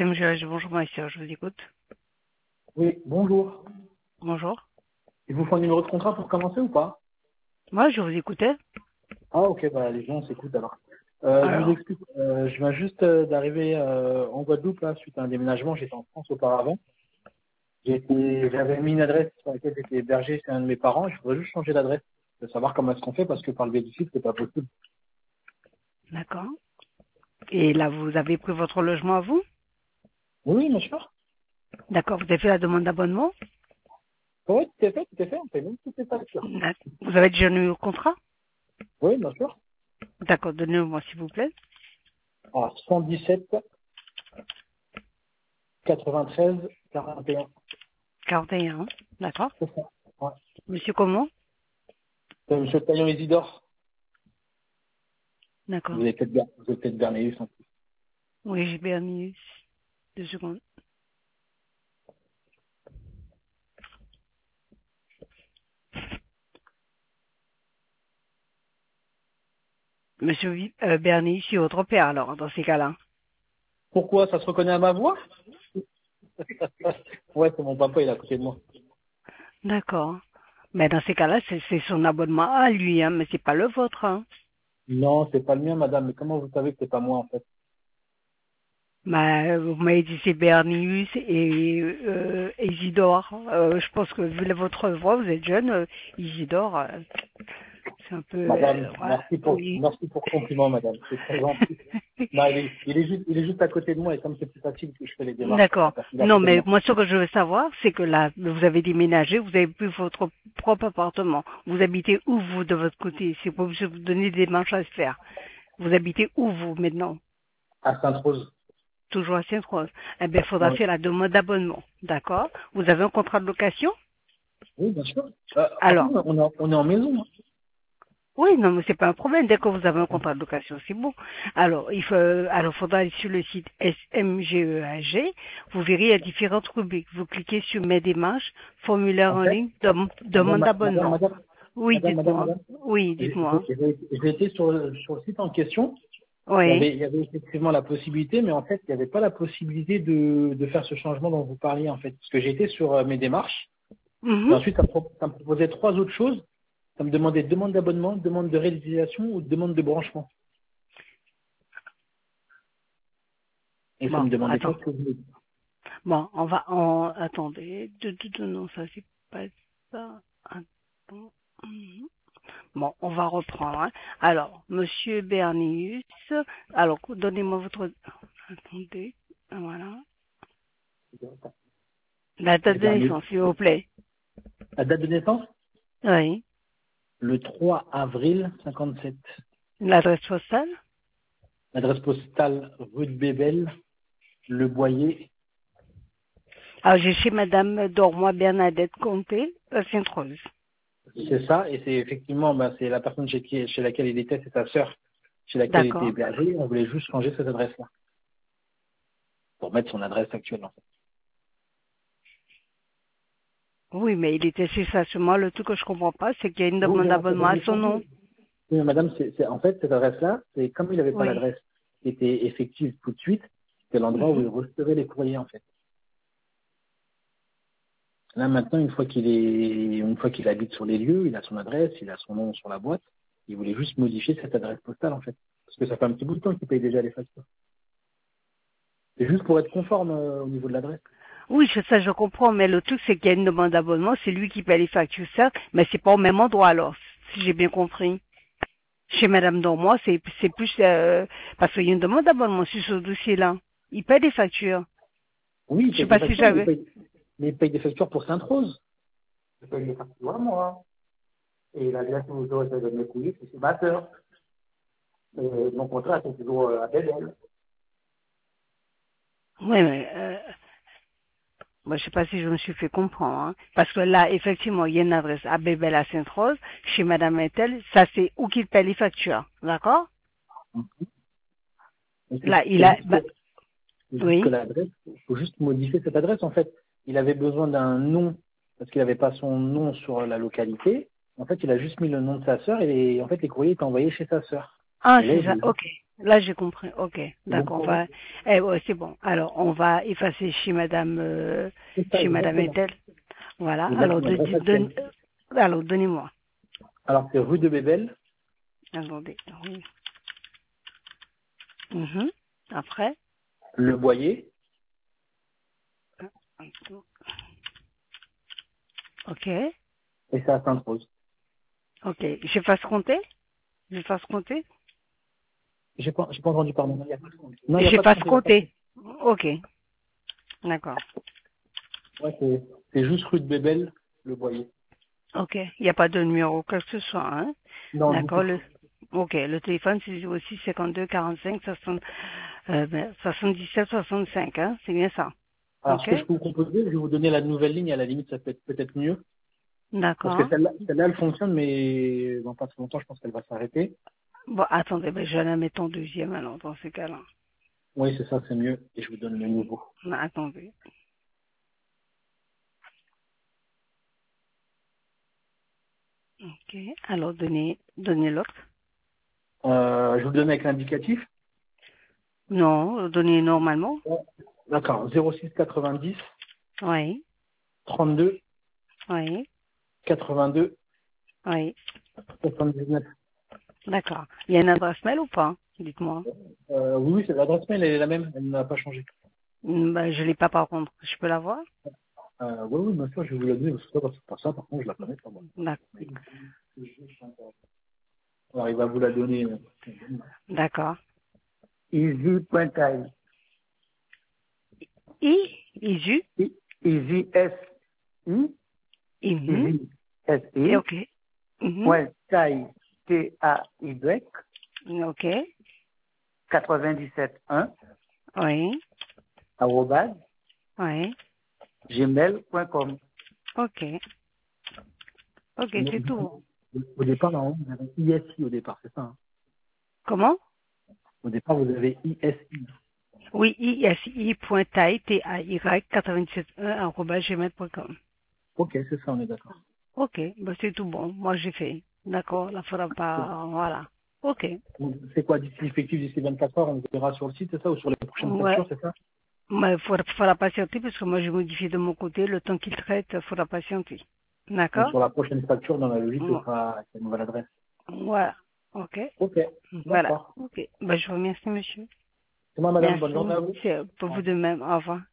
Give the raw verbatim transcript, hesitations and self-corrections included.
C'est monsieur, bonjour monsieur, je vous écoute. Oui, bonjour. Bonjour. Il vous faut un numéro de contrat pour commencer ou pas? Moi, je vous écoutais. Ah ok, bah les gens s'écoutent alors. Euh, je vous Alors, explique, euh, je viens juste euh, d'arriver euh, en Guadeloupe là, suite à un déménagement, j'étais en France auparavant. J'ai été- J'avais mis une adresse sur laquelle j'étais hébergé chez un de mes parents, et je voudrais juste changer d'adresse, de savoir comment est-ce qu'on fait parce que par le biais du site, c'est pas possible. d'accord. Et là, vous avez pris votre logement à vous? Oui, oui, bien sûr. D'accord, vous avez fait la demande d'abonnement? Oui, tout est fait, tout est fait, on fait même toutes les factures. D'ac- Vous avez déjà eu le contrat? Oui, bien sûr. D'accord, donnez-moi s'il vous plaît. Alors, cent dix-sept, quatre-vingt-treize, quarante et un. quarante et un, d'accord. C'est ça. Ouais. Monsieur comment? C'est Monsieur Taillon Isidore. Vous D'accord. avez peut-être Ber- vous avez peut-être Bernéus en plus. Oui, j'ai bien mis deux secondes. Monsieur Vi- euh, Bernie, je suis votre père alors, dans ces cas-là. Pourquoi? Ça se reconnaît à ma voix? Ouais, c'est mon papa, il est à côté de moi. D'accord. Mais dans ces cas-là, c'est c'est son abonnement à lui, hein, mais c'est pas le vôtre, hein. Non, c'est pas le mien, madame. Mais comment vous savez que c'est pas moi, en fait? Bah, vous m'avez dit c'est Bernius et euh, Isidore. Euh, je pense que vu la- votre voix, vous êtes jeune. euh, Isidore, euh, c'est un peu... Madame, euh, ouais, merci pour, oui. merci pour le compliment, madame. C'est très gentil. Non, il est, il est juste, il est juste à côté de moi et comme c'est plus facile que je fais les démarches, je D'accord. préfère qu'il est à Non, côté de mais moi. moi, ce que je veux savoir, c'est que là, vous avez déménagé, vous avez plus votre propre appartement. Vous habitez où, vous, de votre côté? C'est pour vous donner des démarches à se faire. Vous habitez où, vous, maintenant? À Sainte-Rose. Toujours à Sainte-Rose. Eh bien, il faudra Ouais. faire la demande d'abonnement. D'accord? Vous avez un contrat de location? Oui, bien sûr. Euh, Alors, franchement, on est, on est en maison, hein. oui, non, mais c'est pas un problème. Dès que vous avez un contrat de location, c'est bon. Alors, il faut, alors, faudra aller sur le site S M G E A G. Vous verrez, il y a différentes rubriques. Vous cliquez sur mes démarches, formulaire En en fait, ligne, dem- madame, demande madame, d'abonnement. madame, Oui, madame, madame, dites-moi. madame, Oui, j'ai dites-moi. j'ai- j'ai- j'ai été sur, le- sur le site en question. Il y Oui. avait, il y avait effectivement la possibilité, mais en fait, il n'y avait pas la possibilité de, de faire ce changement dont vous parliez, en fait. Parce que j'ai été sur euh, mes démarches, et Mhm. ensuite, ça me, pro- ça me proposait trois autres choses. Ça me demandait demande d'abonnement, demande de réalisation ou demande de branchement. Et ça Bon, me demandait pas attends. ce que vous voulez. Bon, on va, on, attendez. De, de, de, non, ça c'est pas ça. Attends. Mhm. Bon, on va reprendre, hein. Alors, Monsieur Bernius, alors, donnez-moi votre... Attendez, voilà. La date Les de derniers. naissance, s'il vous plaît. La date de naissance, Oui. le trois avril cinquante-sept. L'adresse postale. L'adresse postale rue de Bébel, Le Boyer. Alors, j'ai chez Madame Dormois Bernadette Comté, à Sainte-Rose. C'est ça, et c'est effectivement, bah, c'est la personne chez, qui, chez laquelle il était, c'est sa sœur, chez laquelle il était D'accord. hébergé. On voulait juste changer cette adresse-là, pour mettre son adresse actuelle, en fait. Oui, mais il était chez ça. Moi, le truc que je comprends pas, c'est qu'il y a une Vous, demande vous d'abonnement à avez son nom. changé. Oui, mais madame, c'est, c'est- en fait, cette adresse-là, c'est comme il n'avait pas Oui. l'adresse qui était effective tout de suite, c'est l'endroit où il Mhm. recevait les courriers, en fait. Là, maintenant, une fois qu'il est, une fois qu'il habite sur les lieux, il a son adresse, il a son nom sur la boîte, il voulait juste modifier cette adresse postale, en fait. Parce que ça fait un petit bout de temps qu'il paye déjà les factures. C'est juste pour être conforme euh, au niveau de l'adresse. Oui, je- ça je comprends, mais le truc c'est qu'il y a une demande d'abonnement, c'est lui qui paie les factures, certes, mais c'est pas au même endroit alors, si j'ai bien compris. Chez Madame Dormois, c'est c'est plus euh, parce qu'il y a une demande d'abonnement sur ce dossier-là. Il paie des factures. Oui, il Je sais paye des pas si factures, mais il j'avais. paye, mais il paye des factures pour Sainte-Rose. Je paye des factures à moi. Et l'adresse où je dois me couiller, c'est chez ma sœur. Et mon contrat, c'est toujours euh, à Bébel. Oui, mais euh, moi je sais pas si je me suis fait comprendre, hein. Parce que là, effectivement, il y a une adresse à Bébel à Sainte-Rose, chez Madame Etel, ça c'est où qu'il paie les factures, d'accord? Mais C'est Là, il c'est a, juste que, bah, c'est juste que oui. l'adresse, il faut juste modifier cette adresse, en fait. Il avait besoin d'un nom, parce qu'il n'avait pas son nom sur la localité. En fait, il a juste mis le nom de sa sœur et en fait, les courriers étaient envoyés chez sa sœur. Ah, Et là, c'est il ça, voulait juste, ok. Là, j'ai compris. Ok, C'est bon d'accord. On pour vous? va. Eh, ouais, c'est bon. Alors, on va effacer chez Madame, euh, C'est ça, chez Madame exactement. Edel. Voilà. Et là, Alors, c'est de, l'adresse de, actuelle. de- euh, alors, donnez-moi. Alors, c'est rue de Bébel, Attendez. Oui. Mhm. Après. Le Boyer, Ok. et c'est à Sainte-Rose. Ok. Je fasse compter. Je fasse compter. J'ai pas, j'ai pas entendu, pardon. Non, il n'y a pas de compte. Non, il n'y a Je pas de fasse compte, il n'y a pas de compte. compter. Ok. D'accord. Ouais, c'est, c'est juste rue de Bébel, Le Boyer. Ok. Il n'y a pas de numéro que ce soit. Hein. Non, du D'accord. tout. Le. Ok. Le téléphone c'est aussi cinquante-deux quarante-cinq soixante, euh, ben, soixante-dix-sept soixante-cinq. Hein. C'est bien ça. Alors, ce Ok. que je peux vous proposer, je vais vous donner la nouvelle ligne, à la limite, ça peut être peut-être mieux. Parce que D'accord. celle-là, celle-là, elle fonctionne, mais dans pas très longtemps, je pense qu'elle va s'arrêter. Bon, attendez, ben, je vais la mettre en deuxième alors dans ces cas-là. Oui, c'est ça, c'est mieux. Et je vous donne le nouveau. Non, attendez. Ok. Alors donnez, donnez l'autre. Euh, je vous le donne avec l'indicatif. Non, donnez normalement. Ouais. D'accord. zéro six quatre-vingt-dix Oui, trente-deux oui, quatre-vingt-deux oui. soixante-dix-neuf. D'accord. Il y a une adresse mail ou pas? Dites-moi. Euh, oui, oui, c'est l'adresse mail, elle est la même, elle n'a pas changé. Hmm, Ben, je l'ai pas par contre. Je peux la voir? Euh, oui, oui, bien sûr, je vais vous la donner, parce que ça, parce que par ça, par contre, je la connais pas, moi. D'ac- Alors, il va vous la donner. euh, D'accord. Easy.ai. I, Isu, Easy S I, mhm, Easy S et I, ok. Mhm, point Tai, T A Y, ok. quatre-vingt-dix-sept un, Oui, arrobase, oui. gmail point com. Ok. Ok, c'est tout. Au départ, normalement, vous avez I S I au départ, c'est ça, hein. Comment? Au départ, vous avez I S I. Oui, isi.tai, T A Y, quatre-vingt-dix-sept un, arobase gmail point com. Ok, c'est ça, on est d'accord. Ok, bah c'est tout bon. Moi, j'ai fait. D'accord, la fera pas. Voilà. Ok. Donc, c'est quoi, d'ici effectif, d'ici vingt-quatre heures, on verra sur le site, c'est ça, ou sur les prochaines Ouais. factures, c'est ça? Mais il faudra, faudra patienter parce que moi, j'ai modifié de mon côté. Le temps qu'il traite, il faudra patienter. Donc, D'accord? sur la prochaine facture, dans la logique, ce Ouais. sera la nouvelle adresse. Voilà. Ok. Ok, Voilà. d'accord. Ok. Bah, je vous remercie, monsieur. C'est moi, madame, bonne Merci. journée à vous. C'est pour Au vous revoir. de même. Au revoir.